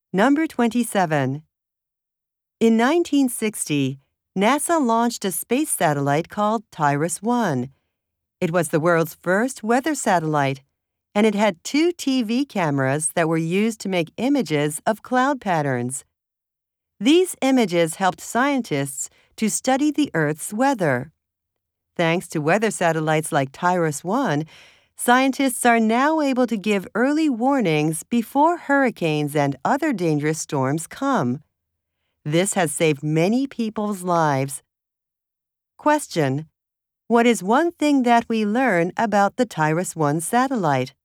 Number 27. In 1960, NASA launched a space satellite called TIRUS-1. It was the world's first weather satellite, and it had 2 TV cameras that were used to make images of cloud patterns. These images helped scientists to study the Earth's weather. Thanks to weather satellites like TIRUS-1, scientists are now able to give early warnings before hurricanes and other dangerous storms come. This has saved many people's lives. Question: what is one thing that we learn about the TIRUS-1 satellite?